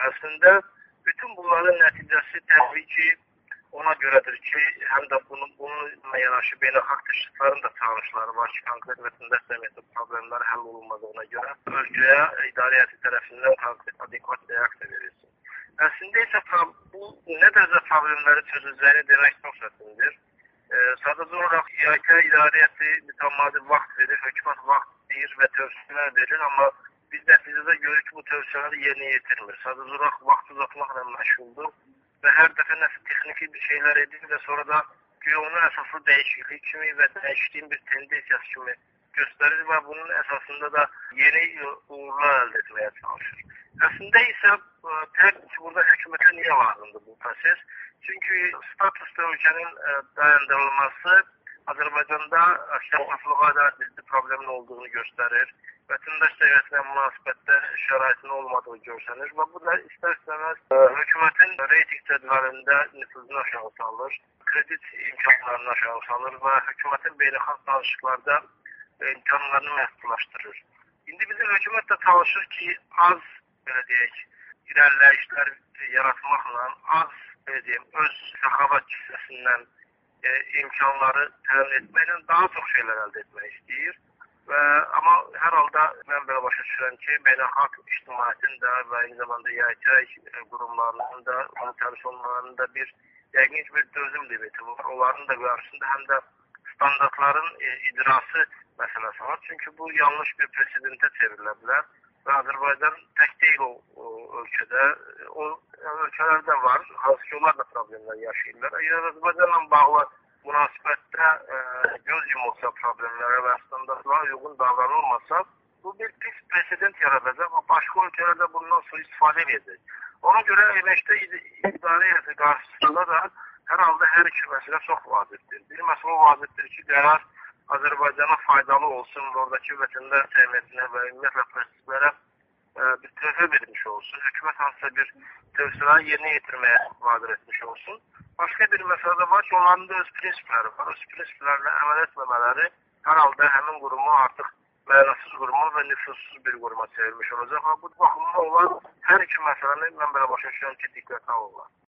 Əslində, bütün bunların nəticəsi təbii ki, ona görədir ki, həm də bununla yanaşı beynəlxalq təşkilatların da çağırışları var ki, konkret vətəndaş cəmiyyəti problemləri həll olunmadığına görə ölkəyə idarə heyəti tərəfindən konkret adekvat reaksiya verilsin. Əslində isə bu nə dərəcə problemləri çözüləcəyini demək çox çətindir. Sadəcə olaraq İAK idarə heyəti mütəmadi vaxt verir, hökumət vaxt deyir və tövsiyələr verir, amma biz nəticədə görürük ki, bu tövsiyələri yerinə yetirmir. Sadəcə olaraq vaxt uzatmaqla məşğuldur və hər dəfə nəsə texniki bir şeylər edir və sonra da güya onun əsaslı dəyişiklik kimi və dəyişikliyin bir tendensiyası kimi göstərir və bunun əsasında da yeni uğurlar əldə etməyə çalışır. Əslində isə təbii ki, burada hökumətə niyə lazımdır bu proses? Çünki statusda ölkənin dayandırılması Azərbaycanda şəffaflığa da ciddi problemin olduğunu göstərir. Vətəndaş cəmiyyətinə münasibətdə şəraitin olmadığı görsənir və bu da istər-istəməz hökumətin reyting cədvəlində nüfuzunu aşağı salır, kredit imkanlarını aşağı salır və hökumətin beynəlxalq danışıqlarda imkanlarını məhdudlaşdırır. İndi bizim hökumət də çalışır ki, az belə deyək, irəliləyişlər yaratmaqla, az belə deyim, öz səxavət kisəsindən imkanları təmin etməklə daha çox şeylər əldə etmək istəyir. Amma hər halda mən belə başa düşürəm ki, beynəlxalq ictimaiyyətin də və eyni zamanda İAK qurumlarının da, komitəlis onların da bir yəqin bir dözüm limiti var. Onların da qarşısında həm də standartların icrası məsələsi var. Çünki bu yanlış bir presidentə çevrilə bilər və Azərbaycan tək deyil o ölkədə. O ölkələrdə var, hansı ki onlar da problemlər yaşayırlar. Əgər Azərbaycanla bağlı münasibətdə göz yumulsa problemlərə və standartlara uyğun davranılmasa, bu bir pis president yaradacaq və başqa ölkələrdə bundan sonra istifadə edəcək. Ona görə əməkdə idarə heyəti qarşısında da hər halda hər iki məsələ çox vacibdir. Bir məsələ vacibdir ki, qərar Azərbaycana faydalı olsun, oradakı vətəndaş cəmiyyətinə və ümumiyyətlə proseslərə bir tövsiyə verilmiş olsun, hökumət hansısa bir tövsiyələri yerinə yetirməyə vadir etmiş olsun. Başqa bir məsələ də var ki, onların da öz prinsipləri var. Öz prinsiplərlə əməl etməmələri hər halda həmin qurumu artıq mənasız quruma və nüfuzsuz bir quruma çevirmiş olacaq. Bu baxımda onlar hər iki məsələni mən belə başa düşürəm ki, diqqətə alırlar.